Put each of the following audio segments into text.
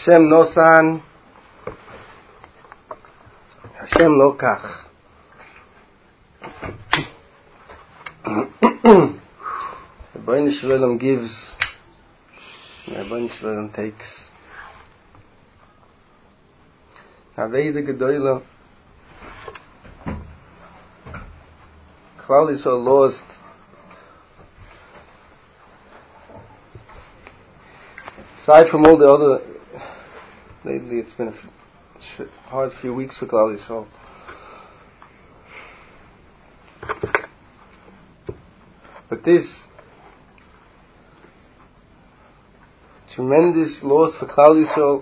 Hashem Nosan, Hashem Lokach. The Rebbeinu Shalom gives, the Rebbeinu Shalom takes. Haveda Gedoyla. Klal Yisrael lost. Aside from all the other, lately it's been a hard few weeks for Klal Yisrael. But this tremendous loss for Klal Yisrael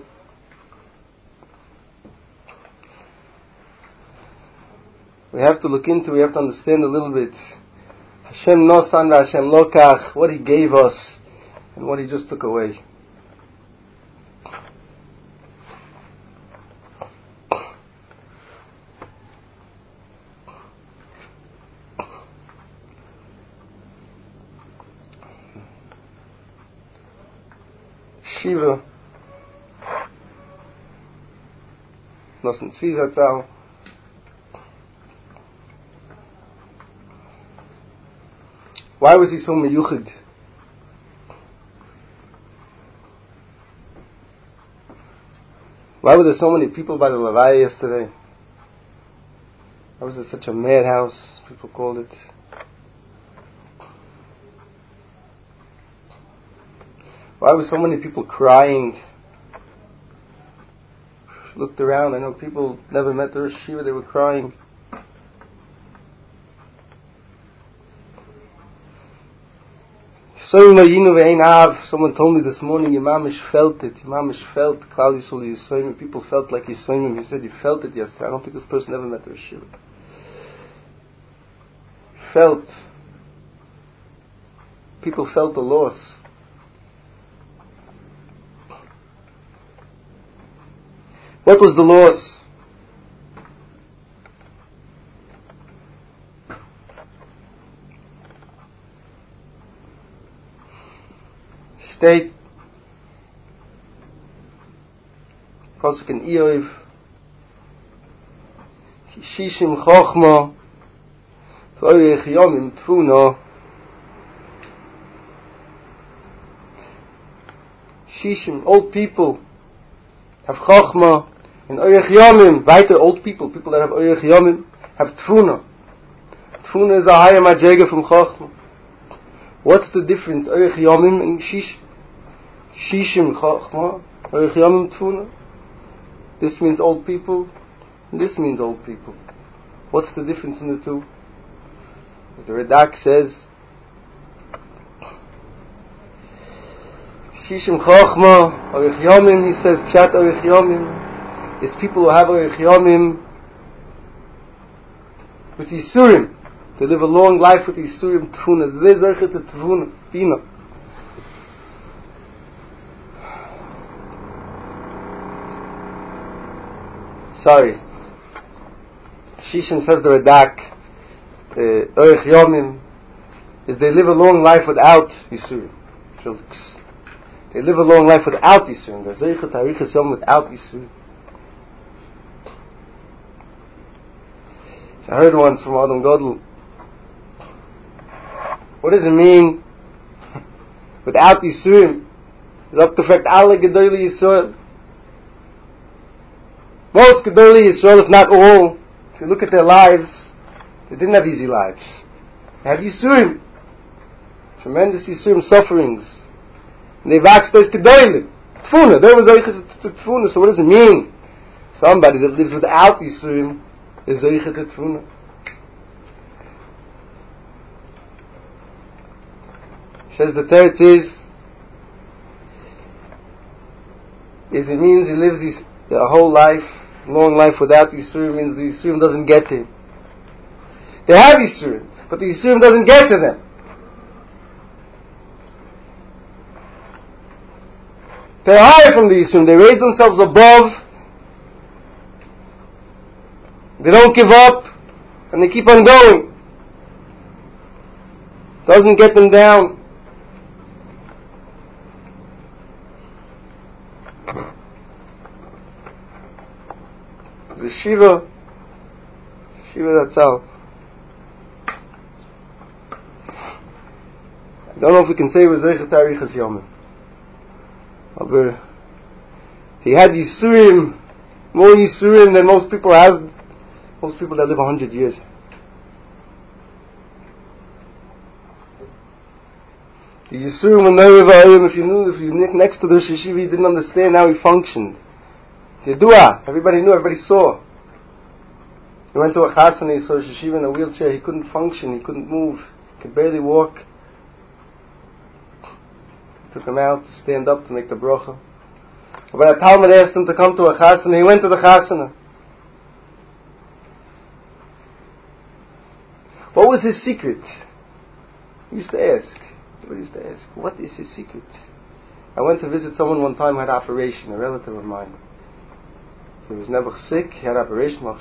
we have to look into, we have to understand a little bit. Hashem Nosan Hashem Lokach, what He gave us and what He just took away. Shiva Nosan Tzvizatzal. Why was he so meyuchid? Why were there so many people by the Levaya yesterday? Why was it such a madhouse, people called it? Why were so many people crying? Looked around, I know people never met the Rosh Yeshiva, they were crying. Someone told me this morning, Yimamish felt it. Yimamish felt Klal Yisrael Yisoyim. People felt like Yisoyim. He said he felt it yesterday. I don't think this person ever met the Rosh Yeshiva. Felt. People felt the loss. What was the loss? State Pasuk in Iyov Shishim Chochma V'Oyech Yomim Tfuna. Shishim, old people have Chochma, and Oyech Yomim, weiter old people that have Oyech Yomim, have Tfuna. Tfuna is a higher madrega from Chochma. What's the difference? Oyech Yomim and Shishim Chochma, Oyech Yomim Tfuna. This means old people, and this means old people. What's the difference in the two? As the Radak says, Shishim Chochma, Oyech Yomim, he says, Pshat Oyech Yomim, is people who have Oyech Yomim with Yisurim. They live a long life with Yisurim Tfuna. They Zerchet Tfuna, Bina. Sorry. Shishim says the Radak, Oyech Yomim, is they live a long life without Yisurim. They live a long life without Yisurim. They're Zerchet Harichas Yom without Yisurim. So I heard once from Adam Godel, what does it mean without Yisurim? It's up to fact alle Gedolei Yisrael. Most Gedolei Yisrael, if not all, if you look at their lives, they didn't have easy lives. They had Yisurim. Tremendous Yisurim sufferings. And they waxed those Gedolei. Tfuna. There was Zoichet to Tfuna. So what does it mean? Somebody that lives without Yisurim is Zoichet to Tfuna. Says the third is it means he lives his whole life, long life without Yisurim, means the Yisurim doesn't get to him. They have Yisurim, but the Yisurim doesn't get to them. They're higher from the Yisurim, they raise themselves above, they don't give up, and they keep on going. Doesn't get them down. The Shiva that's all. I don't know if we can say it was Zeichet Arichas Yomim. But he had Yisurim, more Yisurim than most people have. Most people that live 100 years. The Yisurim and if you next to the Rosh Yeshiva, you didn't understand how he functioned. Yedua, everybody knew, everybody saw. He went to a chasana, he saw Rosh Yeshiva in a wheelchair, he couldn't function, he couldn't move, he could barely walk. Took him out to stand up to make the bracha. But a Talmud asked him to come to a chasana. He went to the chasana. What was his secret? He used to ask. Everybody used to ask, what is his secret? I went to visit someone one time who had an operation, a relative of mine. He was never sick, he had an operation, but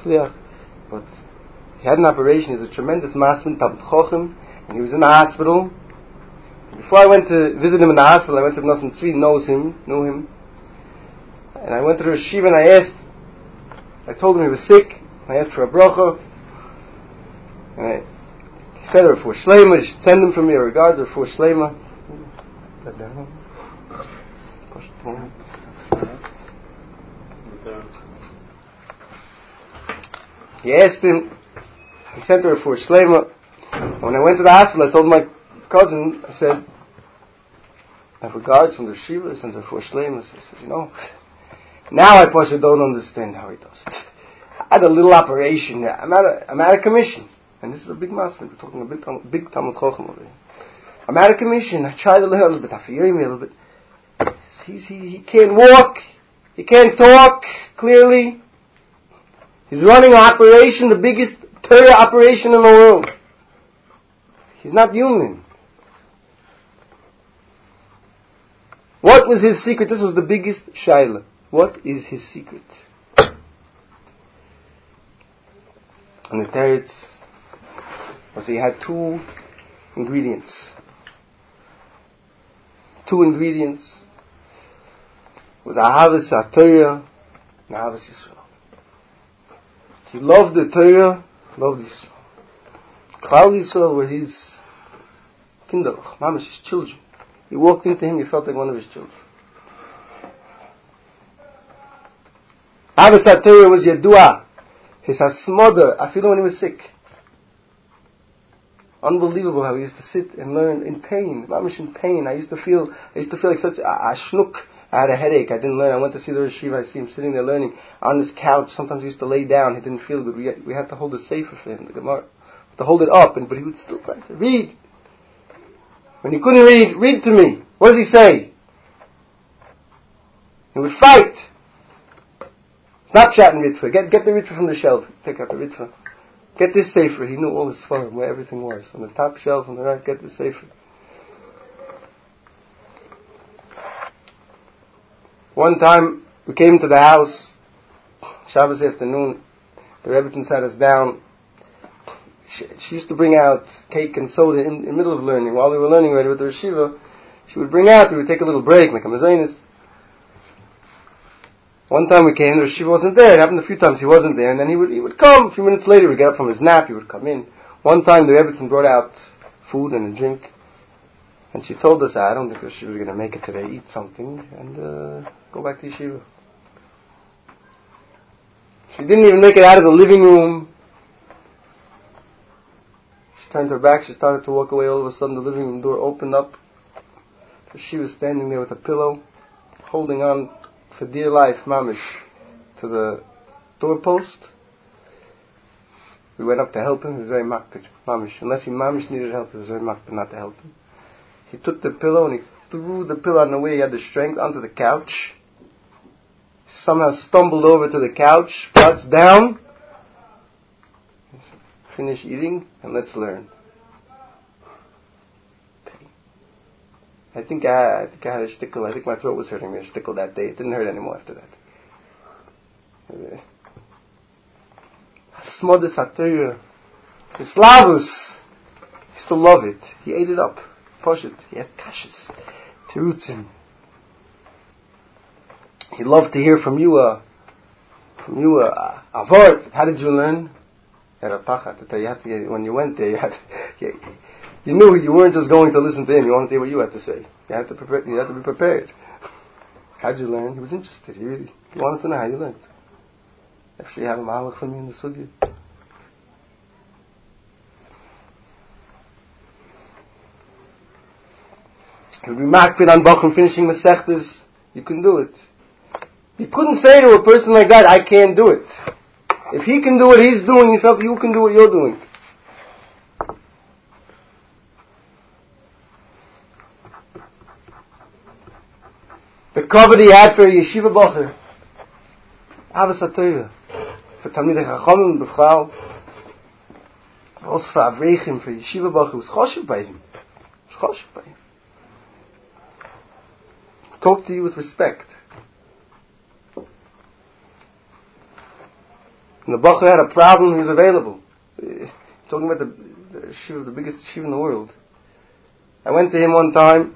he had an operation. He was a tremendous masman, Talmud Chochem, and he was in the hospital. Before I went to visit him in the hospital, I went to Nosson Tzvi, knew him. And I went to the Yeshiva and I told him he was sick. I asked for a bracha. And he said, for Shlema, you should send him from me, regards, for Shlema. He asked him, he sent her for Shlema. When I went to the hospital, I told my cousin, I said, I have regards from the Shiva, he sends her for Shlema. So he said, now I don't understand how he does it. I had a little operation. I'm out of commission. And this is a big master. We're talking a big Talmud Chochem over here. I'm out of commission. I tried to learn a little bit. I feel me a little bit. He can't walk. He can't talk clearly. He's running an operation, the biggest Torah operation in the world. He's not human. What was his secret? This was the biggest shaila. What is his secret? And the teretz was he had two ingredients. Was Ahavas HaTorah and Ahavas Yisrael. He loved the Torah, loved Yisrael. Klal Yisrael were his kinderach, mamash, his children. You walked into him, you felt like one of his children. Ahavas HaTorah was Yadua, his hasmoda, I feel when he was sick. Unbelievable how he used to sit and learn in pain, mamash in pain. I used to feel like such a shnuk. I had a headache. I didn't learn. I went to see the Rosh Yeshiva. I see him sitting there learning on this couch. Sometimes he used to lay down. He didn't feel good. We had to hold the sefer for him, the Gemara, to hold it up. But he would still try to read. When he couldn't read to me. What does he say? He would fight. Snapchat and Ritva. Get the Ritva from the shelf. Take out the Ritva. Get this sefer. He knew all his form, where everything was. On the top shelf, on the right, get the sefer. One time, we came to the house, Shabbos afternoon, the Rebbetzin sat us down. She used to bring out cake and soda in the middle of learning. While we were learning already with the Yeshiva, she would bring out, we would take a little break, like a mezainis. One time we came, the Yeshiva wasn't there. It happened a few times he wasn't there, and then he would come. A few minutes later, we'd get up from his nap, he would come in. One time, the Rebbetzin brought out food and a drink. And she told us, I don't think she was going to make it today, eat something, and go back to yeshiva. She didn't even make it out of the living room. She turned her back, she started to walk away. All of a sudden, the living room door opened up. She was standing there with a pillow, holding on for dear life, mamish, to the doorpost. We went up to help him. He was very makpid, mamish. Unless he mamish needed help, he was very makpid not to help him. He took the pillow and he threw the pillow on the way he had the strength onto the couch. Somehow stumbled over to the couch, butts down. Finish eating and let's learn. I think I had a shtickle. I think my throat was hurting me a shtickle that day. It didn't hurt anymore after that. Smodus HaTorah. Slavus. He used to love it. He ate it up. Poshut. He had kashas, terutzim. He loved to hear from you, from you a word. How did you learn? Had a pacha to tell you. When you went there, you knew you weren't just going to listen to him. You wanted to hear what you had to say. You had to prepare. You had to be prepared. How did you learn? He was interested. He wanted to know how you learned. Actually, you have a malach for me in the sugya. If we makpid on Bachum finishing Masechtas, you can do it. You couldn't say to a person like that, I can't do it. If he can do what he's doing, you felt you can do what you're doing. The cover he had for a yeshiva bacher, Avas HaTorah, for Talmidei Chachamim, B'chal, also for Avrechim, for yeshiva bacher, was choshev by him. Talk to you with respect. When the bacher had a problem, he was available. Talking about the yeshiva, the biggest yeshiva in the world. I went to him one time.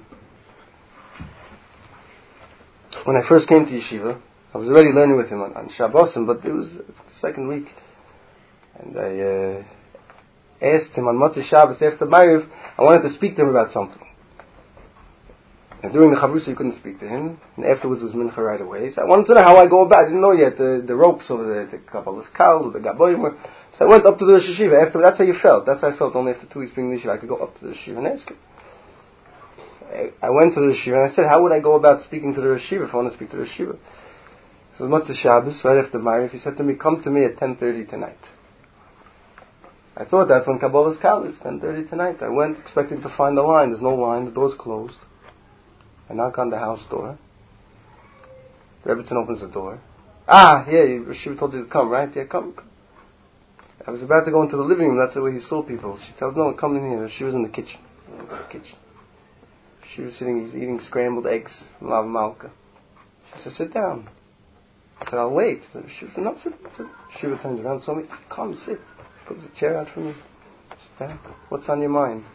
When I first came to yeshiva, I was already learning with him on Shabbosim, but it was the second week. And I asked him on Motzei Shabbos after Ma'ariv, I wanted to speak to him about something. And during the Chavrusa, you couldn't speak to him. And afterwards was Mincha right away. So I wanted to know how I go about it. I didn't know yet the ropes over the Kabbalah's Kal, the Gaboyim. So I went up to the Rosh Yeshiva. After, that's how you felt. That's how I felt only after 2 weeks being in the Yeshiva. I could go up to the Yeshiva and ask him. I went to the Yeshiva and I said, how would I go about speaking to the Yeshiva if I want to speak to the Yeshiva? So Motzei Shabbos, right after Ma'ariv, he said to me, come to me at 10:30 tonight. I thought that's when Kabbalah's Kal is, 10:30 tonight. I went expecting to find a line. There's no line. The door's closed. I knock on the house door. Rebbetzin opens the door. Yeah, Yeshiva told you to come, right? Yeah, come. I was about to go into the living room. That's the way he saw people. She tells, no, come in here. She was in the kitchen. She was sitting, he's eating scrambled eggs from Lav Malka. She said, sit down. I said, I'll wait. She said, no, sit. Shiva turns around, saw me, come, sit. Puts a chair out for me. Sit down. What's on your mind?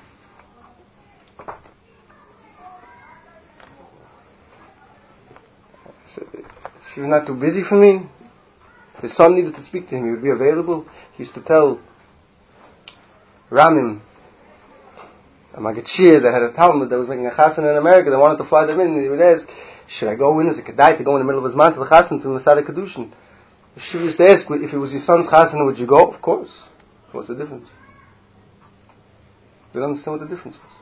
I said, she was not too busy for me. His son needed to speak to him. He would be available. He used to tell Ramin, a Magachir that had a Talmud that was making a Chassan in America. They wanted to fly them in. And he would ask, should I go in as a Kedai to go in the middle of his man to the Chassan to the Masada Kedushin? She used to ask, if it was your son's Chassan, would you go? Of course. What's the difference? You don't understand what the difference is.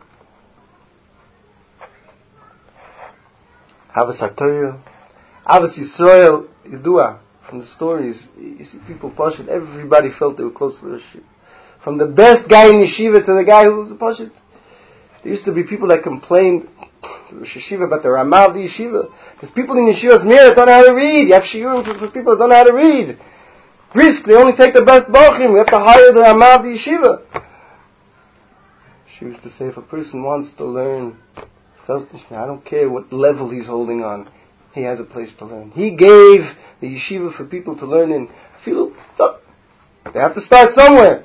Avas HaTorah, Avas Yisrael, Yidua. From the stories, you see people Pashut, everybody felt they were close to the Yeshiva. From the best guy in Yeshiva to the guy who was the Pashut. There used to be people that complained to the Yeshiva about the Ramah of the Yeshiva. There's people in Yeshiva's Mir that don't know how to read. You have Shiurim for people that don't know how to read. Brisk, they only take the best Bachim. We have to hire the Ramah of the Yeshiva. She used to say, if a person wants to learn, I don't care what level he's holding on, he has a place to learn. He gave the Yeshiva for people to learn in. They have to start somewhere.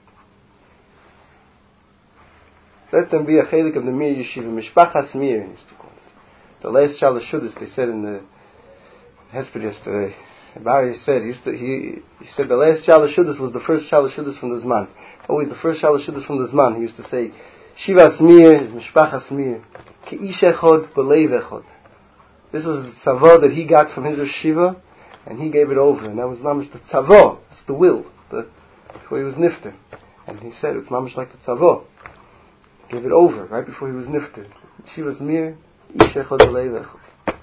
Let them be a chelik of the Mir Yeshiva, Mishpachas Mir, used to call it. The last Shalosh Shudas, they said in the Hesped yesterday. Barry said, he said the last Shalosh Shudas was the first Shalosh Shudas from the Zman. Always the first Shalosh Shudas from the Zman. He used to say, Shivas Mir is Mishpachas Mir, Ki ish echod b'leiv echod. This was the tzavah that he got from his yeshiva, and he gave it over. And that was mamish the tzavah. It's the will. Before he was nifter. And he said, it's mamish like the tzavah. Gave it over right before he was nifter. Shivas Mir, ish echod b'leiv echod.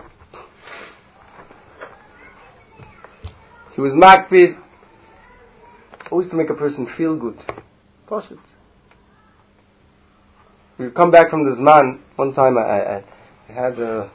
He was makpid, always to make a person feel good. Pashut. We come back from the Zman. One time I had a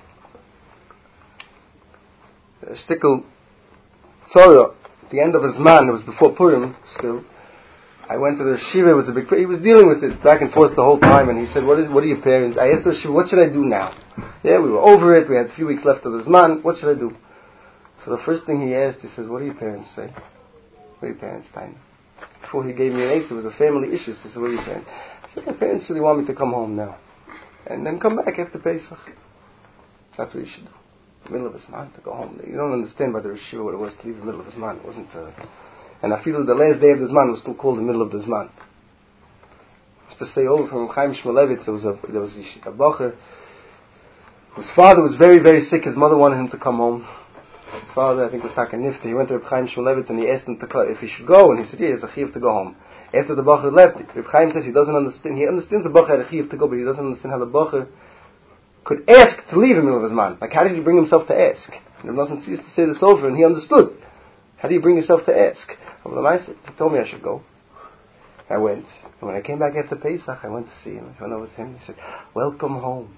shtickle Tzorah at the end of his Zman. It was before Purim still. I went to the Shiva. It was a big. He was dealing with this back and forth the whole time, and he said, what are your parents? I asked the Shiva, what should I do now? Yeah, we were over it. We had a few weeks left of the Zman. What should I do? So the first thing he asked, he says, what do your parents say? What are your parents saying? Before he gave me an answer, it was a family issue. So he said, what are your parents? I said, my parents really want me to come home now. And then come back after Pesach. That's what you should do. Middle of his man to go home. You don't understand by the Yeshiva what it was to leave the middle of his man. It wasn't. And I feel the last day of the man was still called the middle of the man. To stay over from Chaim Shmulevitz, there was a bacher whose father was very, very sick. His mother wanted him to come home. His father, I think, was Taka Nifta. He went to Reb Chaim Shmulevitz and he asked him if he should go, and he said, yeah, he has a chiyuv to go home. After the bacher left, Reb Chaim says he doesn't understand. He understands the bacher had a chiyuv to go, but he doesn't understand how the bacher could ask to leave in the middle of his man. Like, how did he bring himself to ask? And Reb Nosson used to say this over, and he understood. How do you bring yourself to ask? He told me I should go. I went. And when I came back after Pesach, I went to see him. I went over to him. He said, welcome home.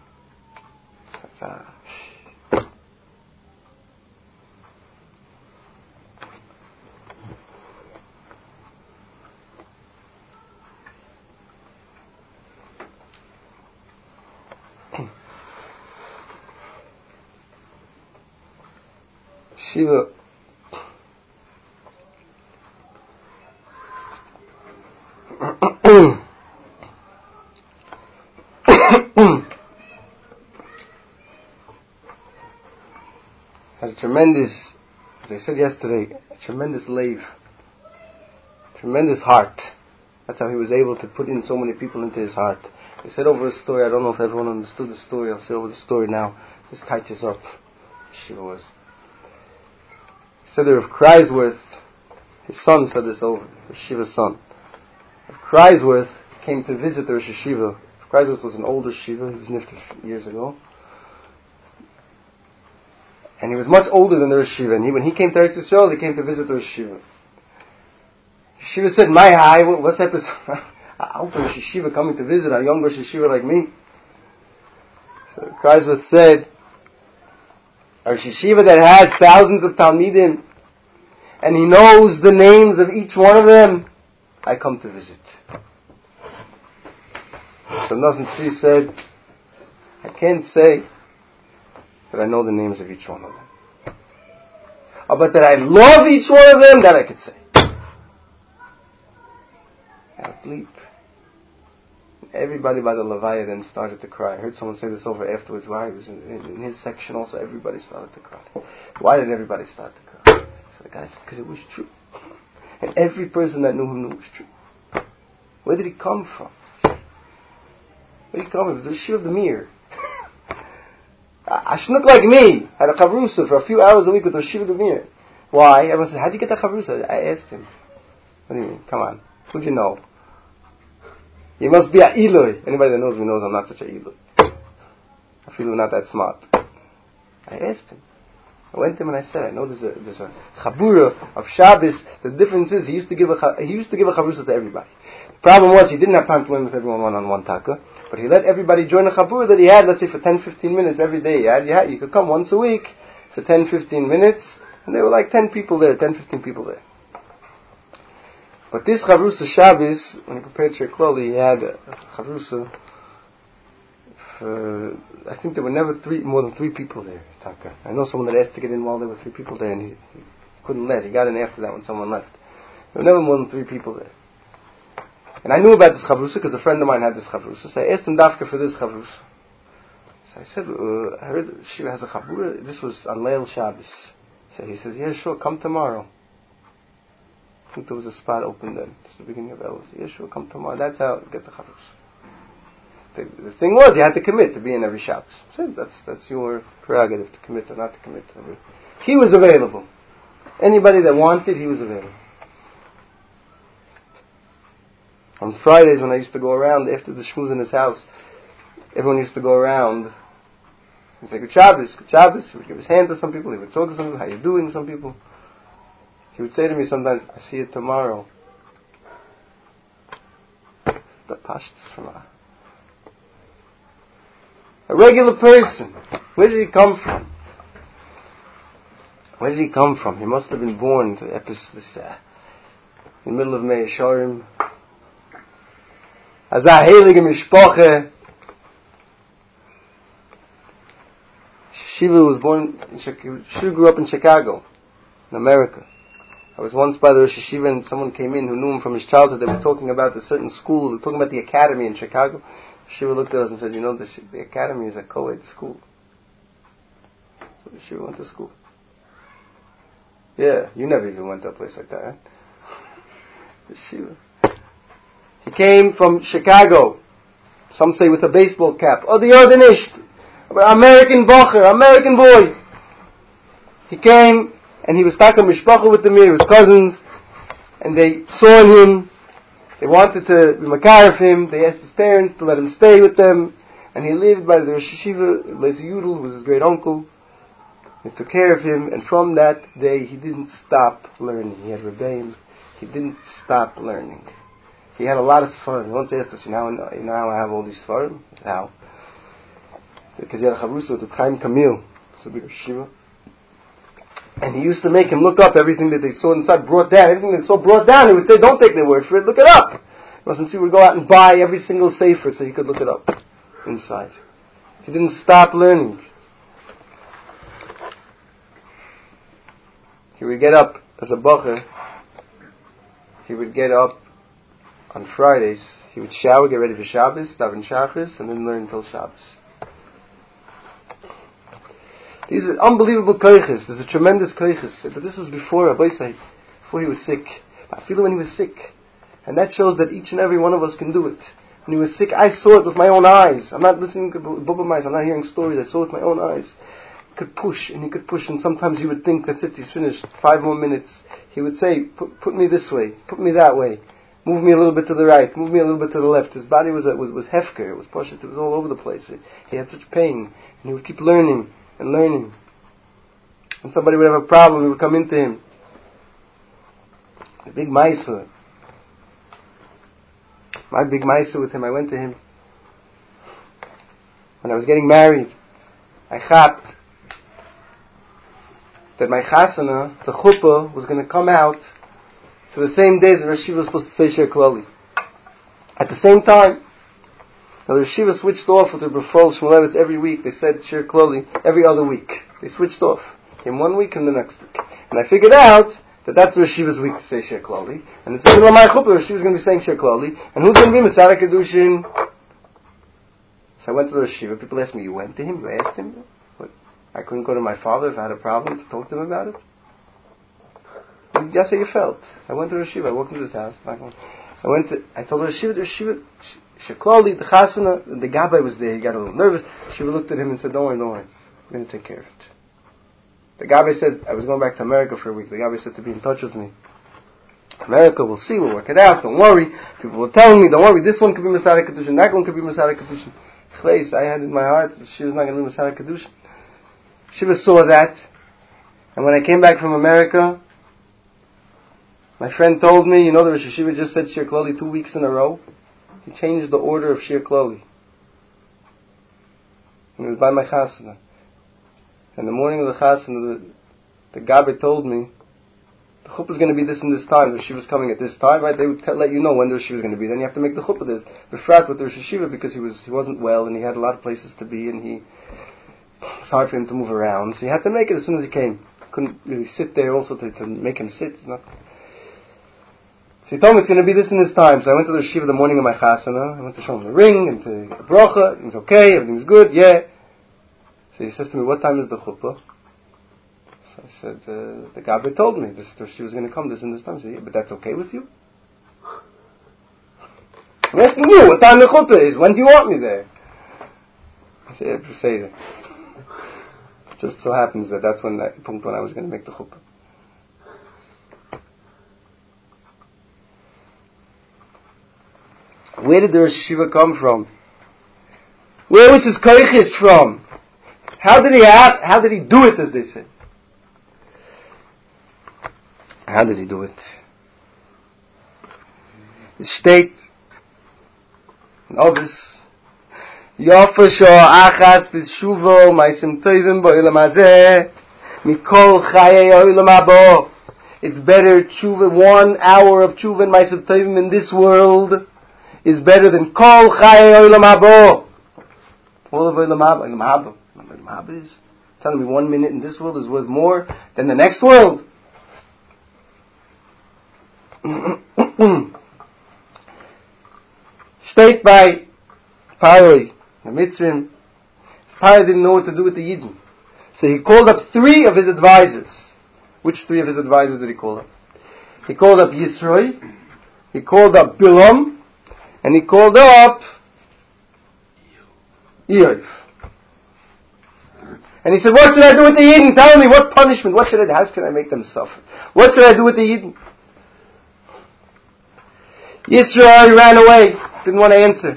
Shiva. Has a tremendous, as I said yesterday, a tremendous lave, tremendous heart. That's how he was able to put in so many people into his heart. He said over a story, I don't know if everyone understood the story, I'll say over the story now, just touches up. Shiva was. He said that Rav Kreisworth, his son said this over, Shiva's son. Rav Kreisworth came to visit the Rosh Hashiva. Rav Kreisworth was an older Shiva, he was nifter years ago. And he was much older than the Rosh Hashiva. And when he came to Eretz Yisrael, he came to visit the Rosh Hashiva. Shiva said, my hi, what's that? How can Rosh Hashiva coming to visit a young Rosh Hashiva like me? So Kreisworth said, a Rosh Hashiva that has thousands of Talmidim, and he knows the names of each one of them, I come to visit. So Nosson Tzvi said, I can't say that I know the names of each one of them. But that I love each one of them, that I could say. Out leap. Everybody by the Levaya then started to cry. I heard someone say this over afterwards. Why? It was in his section also, everybody started to cry. Why did everybody start to cry? So the guy said, because it was true. And every person that knew him knew it was true. Where did he come from? Where did he come from? It was the Yeshiva of the Mir. A shnuk like me had a chavrusa for a few hours a week with the Yeshiva of the Mir. Why? Everyone said, how'd you get that chavrusa? I asked him. What do you mean? Come on. Who'd you know? You must be a Eloi. Anybody that knows me knows I'm not such a Eloi. I feel I'm not that smart. I asked him. I went to him and I said, I know there's a chabura of Shabbos. The difference is he used to give a chavrusa to everybody. The problem was he didn't have time to learn with everyone one-on-one taka, but he let everybody join a chabura that he had, let's say for 10-15 minutes every day. You could come once a week for 10-15 minutes, and there were like 10 people there, 10-15 people there. But this Chavrusa Shabbos, when he prepared Shir Kloli, he had a Chavrusa for, I think there were never more than 3 people there, Taka. I know someone that asked to get in while there were 3 people there, and he couldn't let. He got in after that when someone left. There were never more than 3 people there. And I knew about this Chavrusa because a friend of mine had this Chavrusa, so I asked him Dafka for this Chavrusa. So I said, I heard Shiva has a Chavura. This was on Leil Shabbos. So he says, yeah, sure, come tomorrow. I think there was a spot open then. It's the beginning of Elul. Yeah, sure, come tomorrow. That's how I get the Chavrusa. The thing was, you had to commit to be in every Shabbos. So that's your prerogative to commit or not to commit. He was available. Anybody that wanted, he was available. On Fridays when I used to go around after the shmuz in his house, everyone used to go around and say, Good Shabbos, Good Shabbos. He would give his hand to some people, he would talk to some people, how you doing to some people. He would say to me sometimes, I see you tomorrow. The pashtus from a regular person. Where did he come from? Where did he come from? He must have been born to in the middle of Mei Shorim. As a heilige mishpache. Shiva was born in Shiva grew up in Chicago, in America. I was once by the Rosh Hashiva and someone came in who knew him from his childhood. They were talking about a certain school. They were talking about the academy in Chicago. Shiva looked at us and said, you know, the academy is a co-ed school. So Yeshiva went to school. Yeah, you never even went to a place like that, right? Yeshiva. He came from Chicago. Some say with a baseball cap. Oh, the Yordanisht. American bocher, American boy. He came and he was talking mishpacha with them here, his cousins, and they saw him. They wanted to be makar of him. They asked his parents to let him stay with them, and he lived by the Rosh Yeshiva, Lezi Yudel, who was his great uncle. They took care of him, and from that day he didn't stop learning. He had rebellion. He didn't stop learning. He had a lot of svarim. He once asked us, you know how I have all these svarim? How? Because he had a chavrusa with Chaim Kamil. It's a big Shiva. And he used to make him look up everything that they saw inside, brought down. Everything they saw brought down, he would say, don't take their word for it, look it up. He would go out and buy every single sefer so he could look it up inside. He didn't stop learning. He would get up as a bacher. He would get up on Fridays. He would shower, get ready for Shabbos, daven Shachris, and then learn until Shabbos. These are unbelievable koiches. There's a tremendous koiches. But this was before Rabbi Said, before he was sick. I feel it when he was sick. And that shows that each and every one of us can do it. When he was sick, I saw it with my own eyes. I'm not listening to Bubba Mice. I'm not hearing stories. I saw it with my own eyes. He could push, and he could push, and sometimes he would think, that's it, he's finished. 5 more minutes. He would say, put me this way, put me that way. Move me a little bit to the right, move me a little bit to the left. His body was hefker, it was pushed, it was all over the place. He had such pain, and he would keep learning and learning. And somebody would have a problem, he would come into him. A big Maisa. My big Maisa with him, I went to him. When I was getting married, I chapped that my chasana, the chuppah, was going to come out to the same day that Rosh Yeshiva was supposed to say Shir Klali. At the same time. Now the Rosh Yeshiva switched off with the B'fol Shmulevitz every week. They said Shir Klali every other week. They switched off. In 1 week and the next week. And I figured out that that's the Rosh Yeshiva's week to say Shir Klali. And it's in my chuppah, Rosh Yeshiva's going to be saying Shir Klali. And who's going to be Masada Kedushin? So I went to the Rosh Yeshiva. People asked me, you went to him? You asked him? What? I couldn't go to my father if I had a problem to talk to him about it? And that's how you felt. I went to Rosh Yeshiva. I walked into his house. I told the Rosh Yeshiva, Shir Klali, the Chasana, the Gabbai was there. He got a little nervous. Shiva looked at him and said, don't worry. I'm going to take care of it. The Gabbai said, I was going back to America for a week. The Gabbai said to be in touch with me. America, we'll see, we'll work it out, don't worry. People were telling me, don't worry, this one could be Masada Kedushin, that one could be Masada Kedushin. I had in my heart, she was not going to be Masada Kedushin. Shiva saw that, and when I came back from America, my friend told me, you know the Rosh Yeshiva just said Shir Klali 2 weeks in a row. He changed the order of Shir Klali. And it was by my chasana. And the morning of the chasana, the Gabbai told me, the chuppah is going to be this and this time. The Rosh Yeshiva was coming at this time, right? They would let you know when the Rosh Yeshiva was going to be. Then you have to make the chuppah, the befrat with the Rosh Yeshiva, because he wasn't well and he had a lot of places to be and it was hard for him to move around. So you had to make it as soon as he came. Couldn't really sit there also to make him sit. It's not. So he told me it's going to be this and this time. So I went to the Rosh Yeshiva the morning of my chasana. I went to show him the ring and to the brocha. It was okay, everything's good, yeah. So he says to me, what time is the chuppah? So I said, the Gabbai told me she was going to come this and this time. I said, yeah, but that's okay with you? I'm asking you, what time the chuppah is? When do you want me there? I said, yeah, say that. Just so happens that that's when I was going to make the chuppah. Where did the Rosh Yeshiva come from? Where was his koiches from? How did he do it, as they say? How did he do it? The state in Ovis, Yofa sho achas b'shuvo ma'asim tovim ba'olam hazeh mikol chayei ha'olam habo. It's better tshuva, 1 hour of tshuva and ma'asim tovim in this world is better than kol chayei ha'olam habo. All of ha'olam habo. Ha'olam habo is telling me 1 minute in this world is worth more than the next world. State by Paroi, the Mitzrim. Paroi didn't know what to do with the Yidden. So he called up 3 of his advisors. Which 3 of his advisors did he call up? He called up Yisroi, he called up Bilam, and he called up Eov. And he said, what should I do with the Yidden? Tell me, what punishment? What should I do? How can I make them suffer? What should I do with the Yidden? Yisroi ran away, didn't want to answer.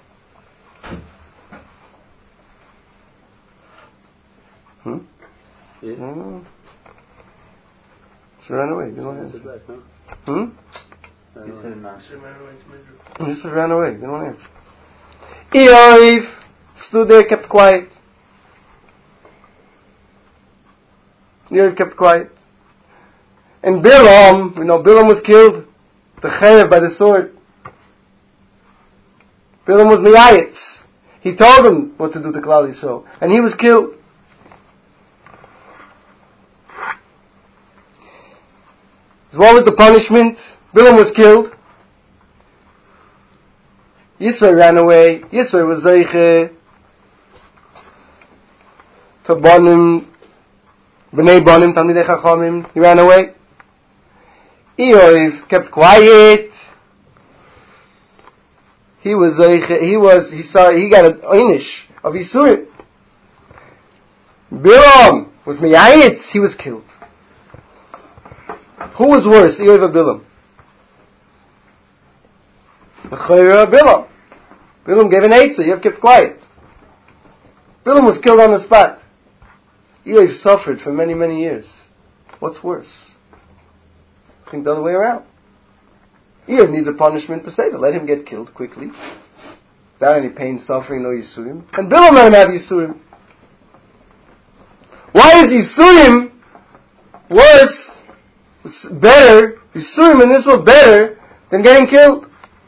Yeah. No. She ran away, didn't want to answer. He said no. He just ran away, didn't want to answer. Eov stood there, kept quiet. Eov kept quiet. And Bilam, Bilam was killed. The Cherev by the sword. Bilam was Miyayitz. He told him what to do to Klal Yisrael. And he was killed. So what was the punishment? Bilam was killed. Yisroi ran away. Yisroi was Zeiche to Bonim, B'nai Bonim, Talmidei Chachamim. He ran away. Eov kept quiet. He was Zeiche, he got an Einish of Yisurim. Bilam was Miyayitz, he was killed. Who was worse, Eov or Bilam? Bilam. Bilam gave an eitzah, Eov kept quiet. Bilam was killed on the spot. Eov suffered for many, many years. What's worse? I think the other way around. Eov needs a punishment per se, to let him get killed quickly, without any pain, suffering, no Yisurim. And Bilam let him have Yisurim. Why is Yisurim worse? It's better, Yisurim in this world better than getting killed.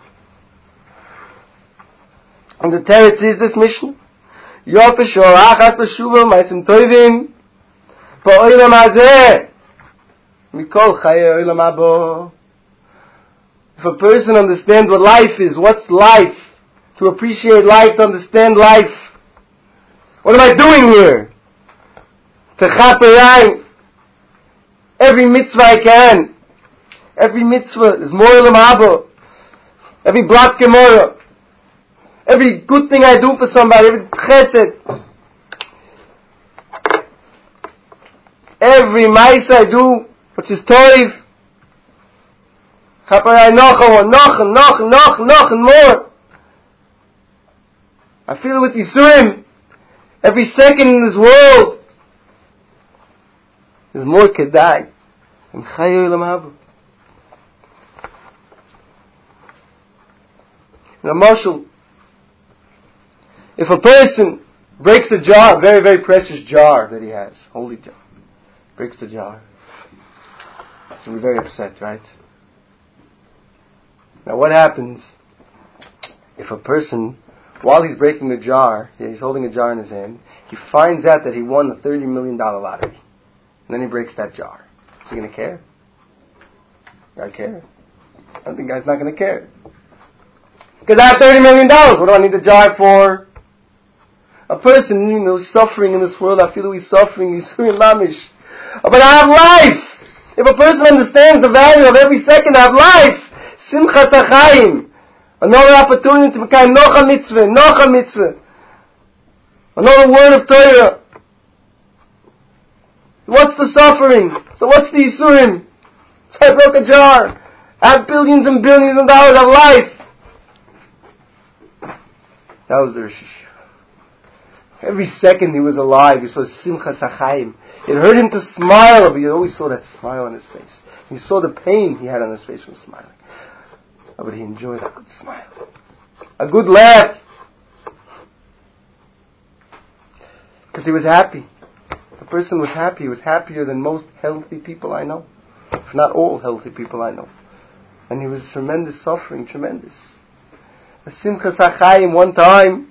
And the teretz is this mission. Yofish or Achas B'Shuva Ma'asim Tovim Ba'olam Hazeh Mikol Chaye Olam Habo. If a person understands what life is, what's life, to appreciate life, to understand life, what am I doing here? To chaperayim. Every mitzvah I can. Every mitzvah is more Olam Habo. Every blot gemara. Every good thing I do for somebody, every chesed. Every mice I do, which is toiv. Chaparai nochen, and more. I feel it with Yisurim. Every second in this world is more kedai. And chayo Olam Habo. Now, Marshall, if a person breaks a jar, a very, very precious jar that he has, holy jar, breaks the jar, he'll be very upset, right? Now what happens if a person, while he's breaking the jar, he's holding a jar in his hand, he finds out that he won the $30 million lottery, and then he breaks that jar? Is he going to care? I care. I don't think the guy's not going to care. Because I have $30 million, what do I need the jar for? A person, suffering in this world, I feel he's suffering, he's suffering mamish. But I have life! If a person understands the value of every second I have life, simchas hachayim, another opportunity to become nocha mitzvah, another word of Torah. What's the suffering? So what's the Yisurim? So I broke a jar. I have billions and billions of dollars of life. That was the Rosh Hashanah. Every second he was alive, he saw simchas hachayim. It hurt him to smile, but you always saw that smile on his face. You saw the pain he had on his face from smiling. But he enjoyed a good smile. A good laugh. Because he was happy. The person was happy. He was happier than most healthy people I know. If not all healthy people I know. And he was tremendous suffering, tremendous. A simchas hachayim one time,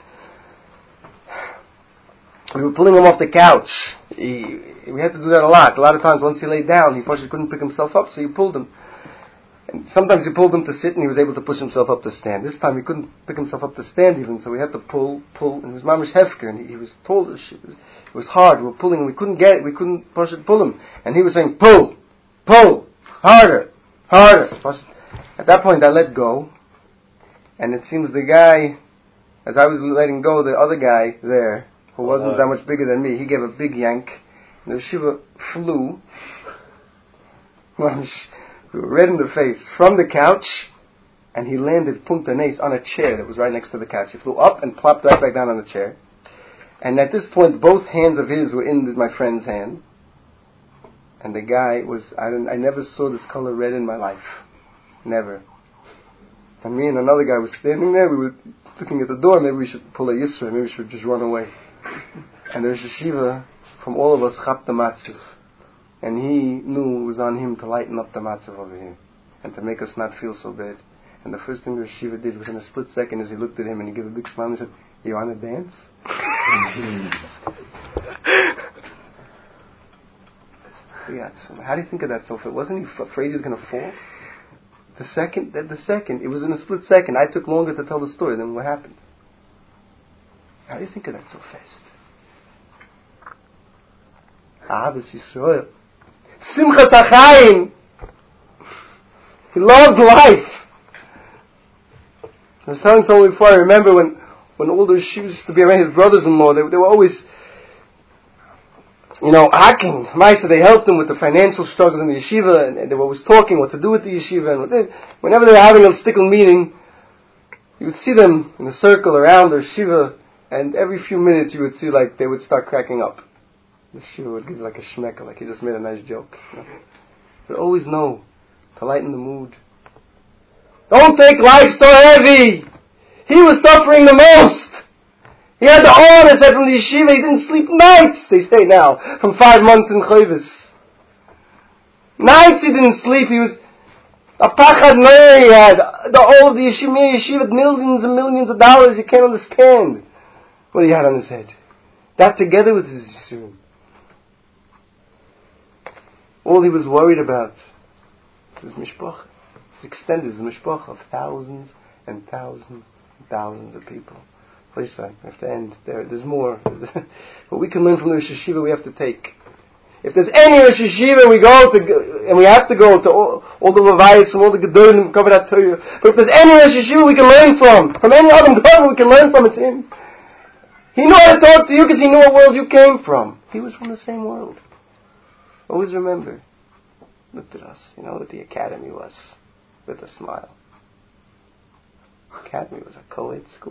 we were pulling him off the couch. We had to do that a lot. A lot of times once he laid down, he couldn't pick himself up, so you pulled him. And And sometimes you pulled him to sit and he was able to push himself up to stand. This time he couldn't pick himself up to stand even, so we had to pull, and it was mamish hefker, and he was tallish. It was hard. We were pulling and we couldn't push it, pull him. And he was saying, pull, harder. At that point I let go, and it seems the guy, as I was letting go, the other guy there, who wasn't that much bigger than me, he gave a big yank, and the yeshiva flew. We were red in the face from the couch, and he landed punta nes on a chair that was right next to the couch. He flew up and plopped right back down on the chair. And at this point, both hands of his were in my friend's hand. And the guy was, I never saw this color red in my life. Never. And me and another guy were standing there. We were looking at the door. Maybe we should pull a yisra. Maybe we should just run away. And there's a yeshiva from all of us, chap the matziv. And he knew it was on him to lighten up the matzav over here and to make us not feel so bad. And the first thing the yeshiva did within a split second is he looked at him and he gave a big smile and he said, "You want to dance?" Yeah, so how do you think of that, Sophia? Wasn't he afraid he was going to fall? The second, it was in a split second. I took longer to tell the story than what happened. How do you think of that so fast? Ahavas Yisrael. Simchas HaChaim. He loved life. I was telling someone before, I remember when all those yeshivas used to be around his brothers-in-law, they were always, hacking. Maisa, they helped him with the financial struggles in the yeshiva, and they were always talking what to do with the yeshiva. And whenever they were having a stickle meeting, you would see them in a circle around their yeshiva, and every few minutes you would see like they would start cracking up. The yeshiva would give like a shmeka, like he just made a nice joke. But always know to lighten the mood. Don't take life so heavy. He was suffering the most. He had the honor said from the yeshiva. He didn't sleep nights. They stayed now from 5 months in Chayvis. Nights he didn't sleep. He was a pachad meir. He had all of the yeshiva, millions and millions of dollars. You can't understand what he had on his head. That together with his yeshiva. All he was worried about was mishpacha. His extended mishpacha of thousands and thousands and thousands of people. Please, we have to end. There's more. What we can learn from the Rosh Yeshiva we have to take. If there's any Rosh Yeshiva we go to, and we have to go to all the Levites and all the Gedolim cover that Torah. But if there's any Rosh Yeshiva we can learn from any other Gedolim we can learn from, it's him. He knew how to talk to you because he knew what world you came from. He was from the same world. Always remember, looked at us, what the academy was, with a smile. Academy was a co-ed school.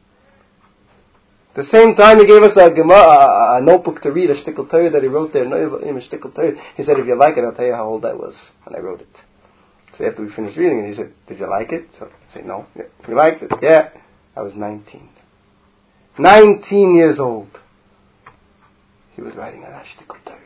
At the same time, he gave us a notebook to read, a shtickle Torah that he wrote there. He said, if you like it, I'll tell you how old I was when I wrote it. So after we finished reading it, he said, did you like it? So I said, no. Yeah. You liked it? Yeah. I was 19. 19 years old. He was writing a shtickle Torah.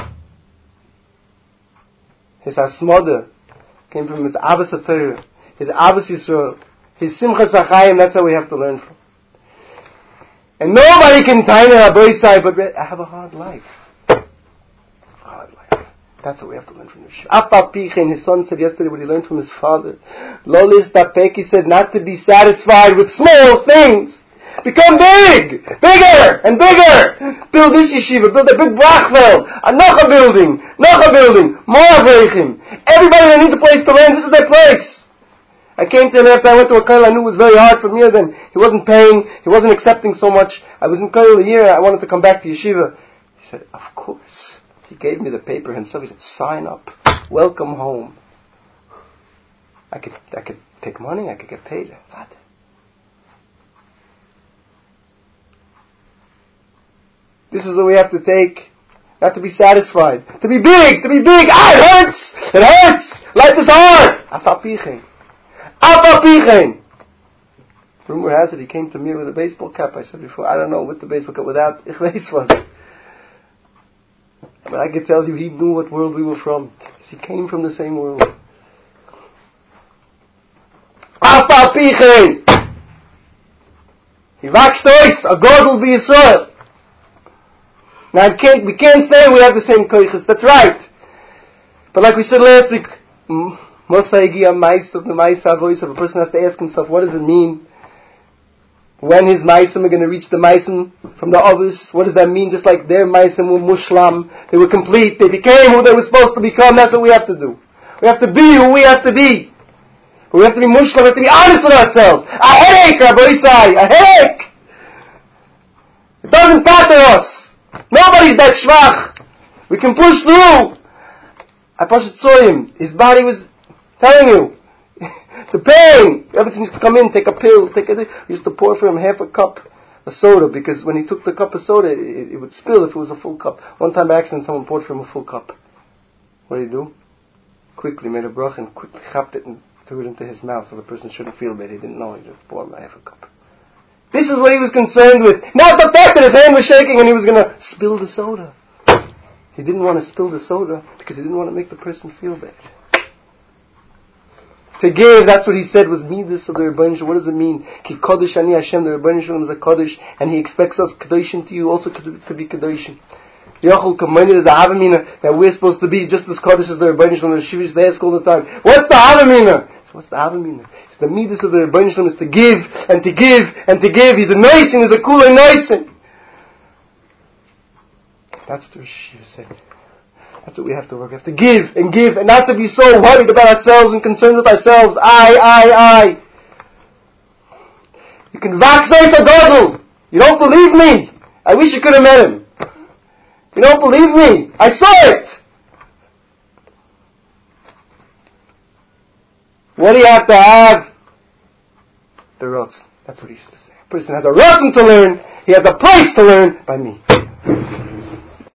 His Asmoda came from his Abbas HaTorah, his Abbas Yisrael, his Simchas HaChaim. That's how we have to learn from. And nobody can tie me a boyside, but I have a hard life. Hard life. That's what we have to learn from the Shema. Apa Pichen, his son said yesterday what he learned from his father. Lolis Dapek, he said not to be satisfied with small things. Become big! Bigger! And bigger! Build this yeshiva, build a big brachveld, a Nocha building, more Avreichim. Everybody that needs a place to learn, this is their place. I came to him after I went to a kollel. I knew it was very hard for me then. He wasn't paying, he wasn't accepting so much. I was in kollel a year, I wanted to come back to yeshiva. He said, of course. He gave me the paper himself. He said, sign up. Welcome home. I could take money, I could get paid. What? This is what we have to take. Not to be satisfied. To be big! Ah, it hurts! Life is hard! Apa Pichen! Rumor has it he came to me with a baseball cap. I said before, I don't know, with the baseball cap, without Ichleis was. But I can tell you, he knew what world we were from. He came from the same world. Apa Pichen! He waxed ois, a God will be Yisrael. Now we can't say we have the same koiches. That's right. But like we said last week, Mosaigi a mice of the mice voice of a person has to ask himself, what does it mean? When his maisim are going to reach the maisim from the others? What does that mean? Just like their maisim were mushlam, they were complete, they became who they were supposed to become. That's what we have to do. We have to be who we have to be. We have to be mushlam, we have to be honest with ourselves. A headache, Rabbi Isai, a headache! It doesn't bother us. Nobody's that shvach. We can push through. I saw him. His body was telling you. The pain. Everything used to come in, take a pill, we used to pour for him half a cup of soda, because when he took the cup of soda, it would spill if it was a full cup. One time by accident, someone poured for him a full cup. What did he do? Quickly made a brach and quickly chopped it and threw it into his mouth so the person shouldn't feel bad. He didn't know. He just poured him half a cup. This is what he was concerned with. Not the fact that his hand was shaking and he was going to spill the soda. He didn't want to spill the soda because he didn't want to make the person feel bad. To give, that's what he said was midas of the Rebbeinu Shalom. What does it mean? Ki Kodesh Ani Hashem, the Rebbeinu Shalom is a Kodesh, and he expects us Kodeshim to you also to be Kodeshim. Yochel Kamayni is a Havamina that we're supposed to be just as Kodesh as the Rebbeinu Shalom. The Shivish they ask all the time, what's the Havamina? So what's the Havamina? It's the midas of the Rebbeinu Shalom is to give and to give and to give. He's a noising, he's a kula noising. That's what the Shiva said. That's what we have to work. We have to give and not to be so worried about ourselves and concerned with ourselves. I. You can vaccine for Godel. You don't believe me. I wish you could have met him. You don't believe me. I saw it. What do you have to have? The rots. That's what he used to say. A person has a rotten to learn. He has a place to learn by me.